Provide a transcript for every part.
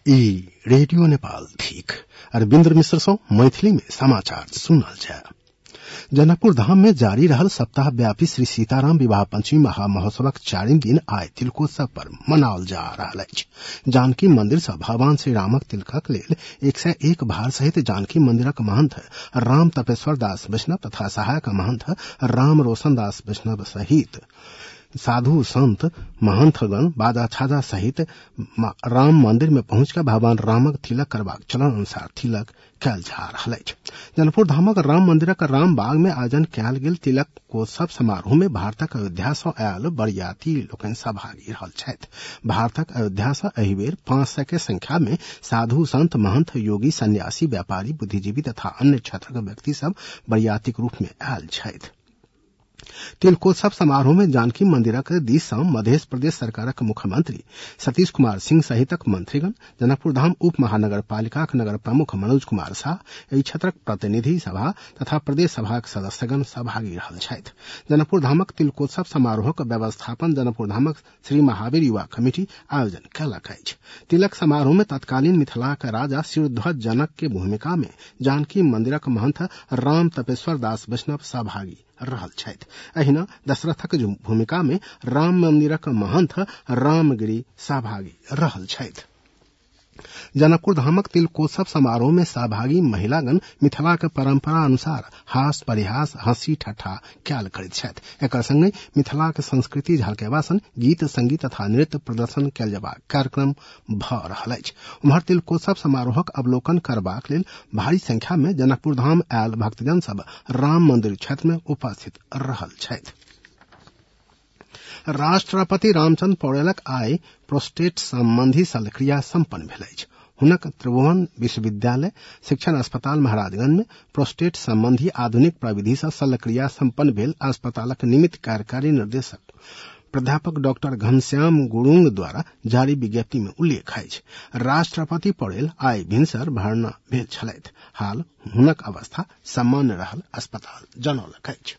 ई रेडियो नेपाल ठीक अरविंद मिश्र सौ मैथिली में समाचार सुनल जाय। जनकपुर धाम में जारी रहल सप्ताह व्यापी श्री सीताराम विवाह पंचमी महामहोत्सवक 4 दिन आइ तिलकोत्सव पर्व मनाओल जा रहल अछि। जानकी मंदिर सँ भगवान श्री रामक तिलकक लेल 101 भार सहित जानकी मंदिरक महंत राम तपेश्वर दास वैष्णव तथा सहायक महंत राम रोशन दास वैष्णव सहित साधु संत महंतगण बाजा छाजा सहित राम मंदिर में पहुंचकर भगवान रामक तिलक करबाक चलन अनुसार तिलक कयल जा रहल अछि। जनकपुर धामक राम मंदिरक राम बाग में आयोजन कयल गेल तिलकोत्सव समारोह में भारतक अयोध्या सँ आयल बरियाती लोकनि सहभागी रहल छथि। भारतक अयोध्या सँ एहि बेर 500 के संख्या में साधु संत महंत योगी सन्यासी व्यापारी बुद्धिजीवी तथा अन्य क्षेत्रक व्यक्ति सब बरियातीक रूप में आयल छथि। तिलकोत्सव समारोह में जानकी मंदिरक दिस सँ मध्य प्रदेश सरकारक मुख्यमंत्री सतीश कुमार सिंह सहितक मंत्रीगण, जनकपुर धाम उप महानगर पालिकाक नगर प्रमुख मनोज कुमार शाह, एहि क्षेत्रक प्रतिनिधि सभा तथा प्रदेश सभाक सदस्यगण सहभागी रहल छथि। जनकपुर धामक तिलकोत्सव समारोहक व्यवस्थापन जनकपुर धामक श्री महावीर युवा कमिटी आयोजन कयलक अछि। तिलक समारोह में तत्कालीन मिथिलाक राजा शिवध्वज जनक के भूमिका में जानकी मंदिरक महंत राम तपेश्वर दास वैष्णव सहभागी रहल छथि। अहिना दशरथक भूमिका में राम मंदिरक महंत रामगिरी सहभागी रहल छथि। जनकपुर धामक तिलकोत्सव समारोह में सहभागी महिलागण मिथिलाक परंपरा अनुसार हास परिहास हंसी ठट्ठा कयल करैत छथि। एकर संगे मिथिलाक संस्कृति झलकेबा सन गीत संगीत तथा नृत्य प्रदर्शन कयल जेबाक कार्यक्रम भ रहल अछि। उम्हर तिलकोत्सव समारोहक अवलोकन करबाक लेल भारी संख्या में जनकपुर धाम आयल भक्तजन सब राम मंदिर क्षेत्र में उपस्थित रहल छथि। राष्ट्रपति रामचंद्र पौडेलक आइ प्रोस्टेट संबंधी शल्यक्रिया संपन्न भेल अछि। हुनक त्रिभुवन विश्वविद्यालय शिक्षण अस्पताल महाराजगंज में प्रोस्टेट संबंधी आधुनिक प्रविधि सँ शल्यक्रिया संपन्न भेल। अस्पतालक निमित्त कार्यकारी निर्देशक प्राध्यापक डॉक्टर घनश्याम गुरुंग द्वारा जारी विज्ञप्ति में उल्लेख अछि। राष्ट्रपति पौडेल आइ भिनसर भर्ना भेल छलैथ। हाल हुनक अवस्था सामान्य रहल अस्पताल जनौलक अछि।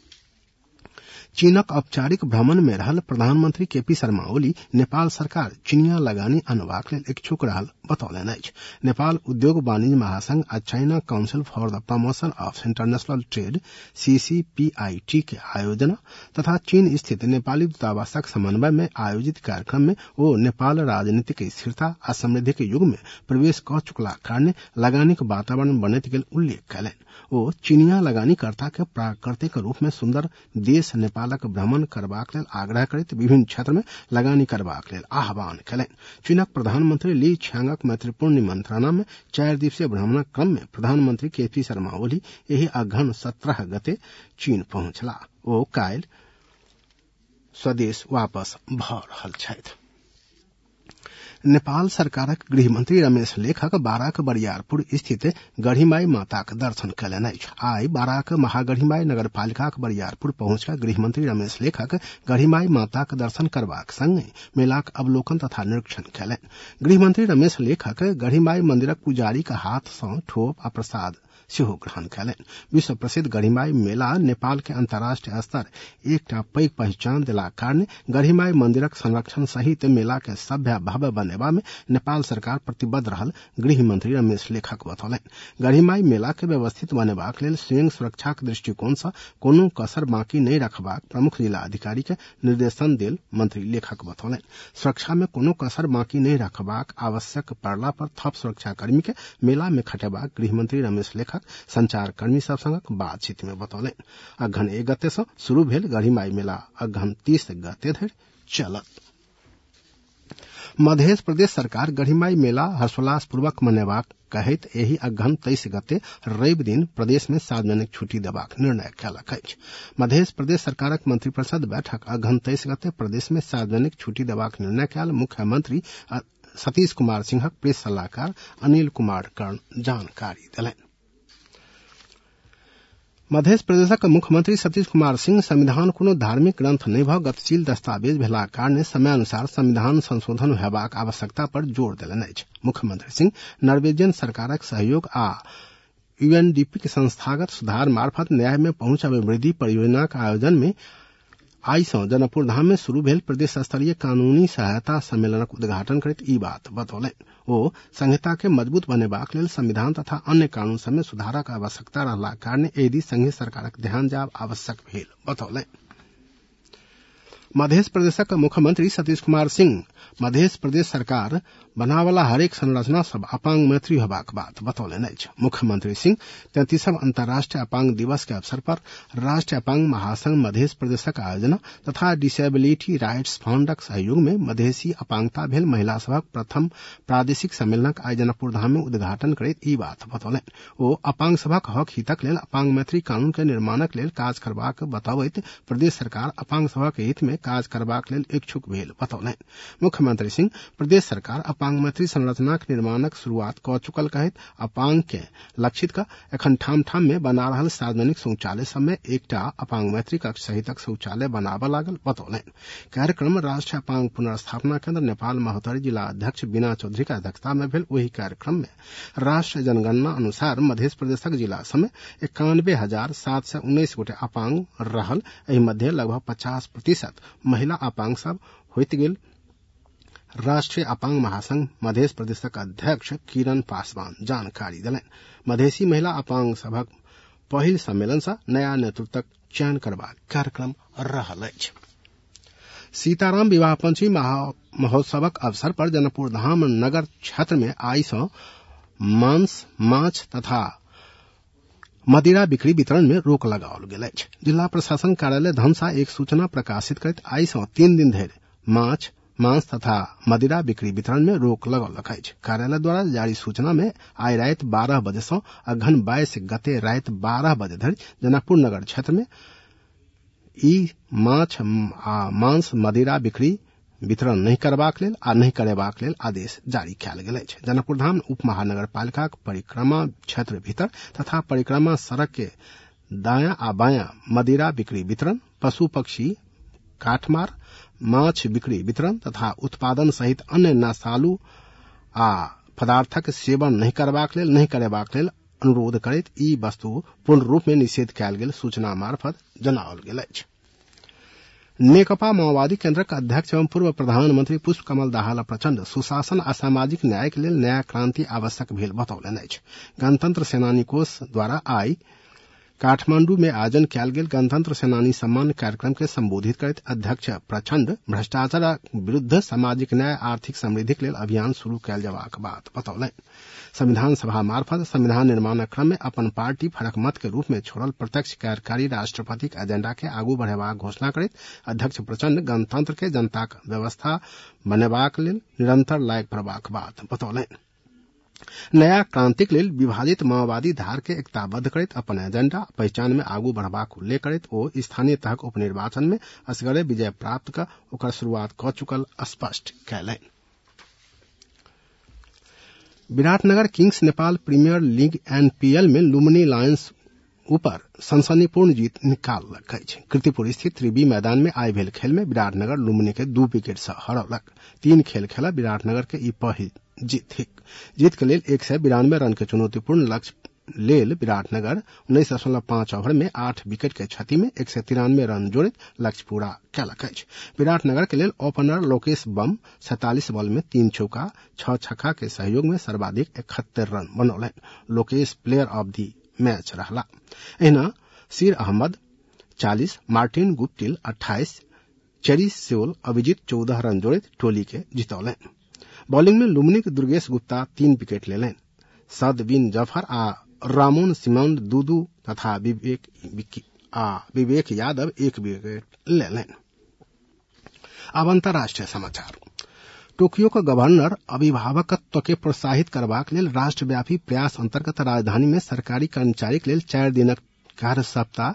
चीनक औपचारिक भ्रमण में रहल प्रधानमंत्री केपी शर्मा ओली नेपाल सरकार चीनिया लगानी अनबाक लेल इच्छुक रहल बतौलनि अछि। नेपाल उद्योग वाणिज्य महासंघ आ China council for the promotion of international trade CCPIT के आयोजना तथा चीन स्थित नेपाली दूतावासक समन्वय में आयोजित कार्यक्रम में ओ नेपाल राजनीतिक स्थिरता आ समृद्धि के युग में प्रवेश क चुकला कारणे लगानीक वातावरण बनैत गेल उल्लेख कयलनि। ओ चीनिया लगानीकर्ता के प्राकृतिक रूप में सुंदर देश नेपालक भ्रमण करबाक लेल आग्रह करैत विभिन्न क्षेत्र में लगानी करबाक लेल आह्वान कयलनि। चीनक प्रधानमंत्री ली छियांगक मैत्रीपूर्ण निमंत्रणा में 4 दिवसीय भ्रमणक क्रम में प्रधानमंत्री केपी शर्मा ओली एहि अगहन 17 गते चीन पहुंचला। ओ काल्हि स्वदेश वापस भ रहल छथि। नेपाल सरकारक गृह मंत्री रमेश लेखक बाराक बरियारपुर स्थित गढ़ीमाई माताक दर्शन कयलनि अछि। आइ बाराक महागढ़ीमाई नगर पालिकाक बरियारपुर पहुंचकर गृह मंत्री रमेश लेखक गढ़ीमाई माताक दर्शन करबाक संगे मेलाक अवलोकन तथा निरीक्षण कयलनि। गृह मंत्री रमेश लेखक गढ़ीमाई मंदिरक पुजारीक हाथ सँ ठोप आ प्रसाद सेहो ग्रहण कयलनि। विश्व प्रसिद्ध गढ़ीमाई मेला नेपाल के अंतर्राष्ट्रीय स्तर एकटा पैघ पहचान देलाक कारणे गढ़ीमाई मंदिरक संरक्षण सहित मेला के सभ्य भव्य बनेबा में नेपाल सरकार प्रतिबद्ध रहल गृह मंत्री रमेश लेखक बतौलनि। गढ़ीमाई मेला के व्यवस्थित बनेबाक लेल स्वयं सुरक्षाक दृष्टिकोण सँ कोनो कसर बाकी नहि रखबाक प्रमुख जिला अधिकारी के निर्देशन देल मंत्री लेखक बतौलनि। सुरक्षा में कोनो कसर बाकी नहि रखबाक आवश्यक पड़ला पर थप सुरक्षा कर्मी के मेला में खटेबाक गृह मंत्री रमेश लेखक संचार कर्मी सब संगक बातचीत में बतौलनि। अगहन 1 गते सँ शुरू भेल गढ़ीमाई मेला अगहन 30 गते धरि चलत। मध्य प्रदेश सरकार गढ़ीमाई मेला हर्षोल्लास पूर्वक मनेबाक कहैत एहि अगहन 23 गते रवि दिन प्रदेश में सार्वजनिक छुट्टी देबाक निर्णय कयलक अछि। मध्य प्रदेश सरकारक मंत्रिपरिषद बैठक अगहन 23 गते प्रदेश में सार्वजनिक छुट्टी देबाक निर्णय कयल मुख्यमंत्री सतीश कुमार सिंहक प्रेस सलाहकार अनिल कुमार कर्ण जानकारी देलनि। मध्य प्रदेशक मुख्यमंत्री सतीश कुमार सिंह संविधान कोनो धार्मिक ग्रंथ नहि भ गतिशील दस्तावेज भेलाक कारणे समयानुसार संविधान संशोधन हेबाक आवश्यकता पर जोर देलनि अछि। मुख्यमंत्री सिंह नॉर्वेजियन सरकारक सहयोग आ UNDP के संस्थागत सुधार मार्फत न्याय में पहुंच अभिवृद्धि परियोजना के आयोजन में आई सँ जनकपुर धाम में शुरू भेल प्रदेश स्तरीय कानूनी सहायता सम्मेलनक उद्घाटन करैत ई बात बतौलनि। ओ संहिता के मजबूत बनेबाक लेल संविधान तथा अन्य कानून सब में सुधारक आवश्यकता रहला कारणे एहि दिस संघीय सरकारक ध्यान जाब आवश्यक भेल बतौलनि। मध्य प्रदेशक मुख्यमंत्री सतीश कुमार सिंह मध्य प्रदेश सरकार बनावला हरेक संरचना सब अपांग मैत्री होबाक बात बतौलनि अछि। मुख्यमंत्री सिंह 33वां अंतर्राष्ट्रीय अपांग दिवस के अवसर पर राष्ट्रीय अपांग महासंघ मध्य प्रदेशक आयोजना तथा डिसेबिलिटी राइट्स फंडक सहयोग में मधेसी अपांगता भेल महिला सभक प्रथम प्रादेशिक सम्मेलनक आइ जनकपुर धाम में उद्घाटन करैत ई बात बतौलनि। ओ अपांग सभक हक हितक लेल अपांग मैत्री कानून के निर्माणक लेल काज करबाक बताबैत प्रदेश सरकार अपांग सभक हित में काज करबाक लेल इच्छुक भेल बतौलनि। मुख्यमंत्री सिंह प्रदेश सरकार अपांग मैत्री संरचनाक निर्माणक शुरुआत क चुकल कहैत अपांग के लक्षित क एखन ठाम ठाम में बना रहल सार्वजनिक शौचालय सब में एकटा अपांग मैत्री कक्ष सहितक शौचालय बनाबऽ लागल बतौलनि। कार्यक्रम राष्ट्रीय अपांग पुनर्स्थापना केंद्र नेपाल महोत्तरी जिला अध्यक्ष बीना चौधरी के अध्यक्षता में भेल। वही कार्यक्रम में राष्ट्रीय जनगणना अनुसार मध्य प्रदेशक जिला सब में 91,719 गोटे अपांग रहल। एहि मध्य लगभग 50% महिला अपांग सब होइत गेल। राष्ट्रीय अपांग महासंघ मध्य प्रदेशक अध्यक्ष किरण पासवान जानकारी देलनि। मधेसी महिला अपांग सभक पहिल सम्मेलन से नया नेतृत्वक चयन करबाक कार्यक्रम रहल अछि। सीताराम विवाह पंचमी महोत्सवक अवसर पर जनकपुर धाम नगर क्षेत्र में आई सँ मांस माछ तथा मदिरा बिक्री वितरण में रोक लगाओल गेल अछि। जिला प्रशासन कार्यालय धनसा एक सूचना प्रकाशित करैत आई सँ 3 दिन धरि मांस तथा मदिरा बिक्री वितरण में रोक लगौलक अछि। कार्यालय द्वारा जारी सूचना में आई रात 12 बजे से अघन 22 गते रात 12 बजे धरि जनकपुर नगर क्षेत्र में ई मांस मदिरा बिक्री वितरण नहीं करबाक लेल आ नहीं करेबाक लेल आदेश जारी कयल गेल अछि। जनकपुर धाम उप महानगर पालिका परिक्रमा क्षेत्र भीतर तथा परिक्रमा सड़क के दायां आ बायां मदिरा बिक्री वितरण, पशु पक्षी काटमार, माछ बिक्री वितरण तथा उत्पादन सहित अन्य नशालु आ पदार्थक सेवन नहीं करबाक लेल नहीं करेबाक लेल अनुरोध करैत ई वस्तु पूर्ण रूप में निषेध कयल गेल सूचना मार्फत जनाओल गेल अछि। नेकपा माओवादी केंद्रक अध्यक्ष एवं पूर्व प्रधानमंत्री पुष्प कमल दाहाल प्रचंड सुशासन आ सामाजिक न्याय के लेल नया क्रांति आवश्यक भेल बतौलनि अछि। गणतंत्र सेनानी कोष द्वारा आई काठमांडू में आयोजन कयल गेल गणतंत्र सेनानी सम्मान कार्यक्रम के संबोधित करैत अध्यक्ष प्रचंड भ्रष्टाचार विरुद्ध सामाजिक न्याय आर्थिक समृद्धि के लेल अभियान शुरू कयल जयबाक बात बतौलनि। संविधान सभा मार्फत संविधान निर्माणक क्रम में अपन पार्टी फरक मत के रूप में छोड़ल प्रत्यक्ष कार्यकारी राष्ट्रपतिक एजेंडा के आगू बढ़ेबाक घोषणा करैत अध्यक्ष प्रचंड गणतंत्र के जनताक व्यवस्था बनेबाक लेल निरंतर लायक करबाक बात बतौलनि। नया क्रांतिक लेल विभाजित माओवादी धार के एकताबद्ध करैत अपन एजेंडा पहचान में आगू बढ़बाक उल्लेख करैत ओ स्थानीय तहक उपनिर्वाचन में असगरे विजय प्राप्त कर ओकर शुरुआत क चुकल स्पष्ट कयलनि। Biratnagar kings Nepal premier league NPL में लुम्बिनी लायंस ऊपर सनसनीपूर्ण जीत निकाललक अछि। कीर्तिपुर स्थित त्रिवी मैदान में आइ भेल खेल में विराटनगर लुम्बिनी के 2 विकेट से हरौलक। 3 खेल खेला विराटनगर के ई पहिल जीत थिक। जीत के लेल 192 रन के चुनौतीपूर्ण लक्ष्य लेल विराटनगर 19.5 ओवर में 8 विकेट के क्षति में 193 रन जोड़ित लक्ष्य पूरा कयलक अछि। विराटनगर के लेल ओपनर लोकेश बम 47 बॉल में 3 चौका 6 छक्का के सहयोग में सर्वाधिक 71 रन बनौलनि। Lokesh player of the match रहला। एहिना सीर अहमद 40, मार्टिन गुप्टिल 28, चेरिस सेउल अभिजीत 14 रन जोड़ित टोली के जितौलनि। बॉलिंग में लुम्बिनी के दुर्गेश गुप्ता 3 विकेट लेलनि। सद बिन जफर आ रामोन सिमोन 2 तथा विवेक यादव 1 विकेट लेलनि। अब अंतर्राष्ट्रीय समाचार। टोक्यो का गवर्नर अभिभावकत्व के प्रोत्साहित करबाक लेल राष्ट्रव्यापी प्रयास अंतर्गत राजधानी में सरकारी कर्मचारी के लेल 4 दिनक कार्य सप्ताह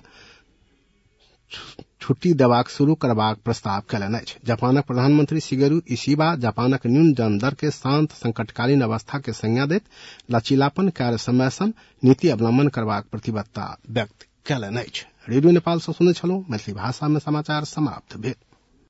छुट्टी देबाक शुरू करबाक प्रस्ताव कयलनि अछि। जापानक प्रधानमंत्री शिगेरू इशिबा जापानक न्यून जन दर के शांत संकटकालीन अवस्था के संज्ञा दैत लचीलापन कार्य समय सन नीति अवलंबन करबाक प्रतिबद्धता व्यक्त कयलनि अछि। रेडियो नेपाल सँ सुनैत छलहुँ। मैथिली भाषा में समाचार समाप्त भेल।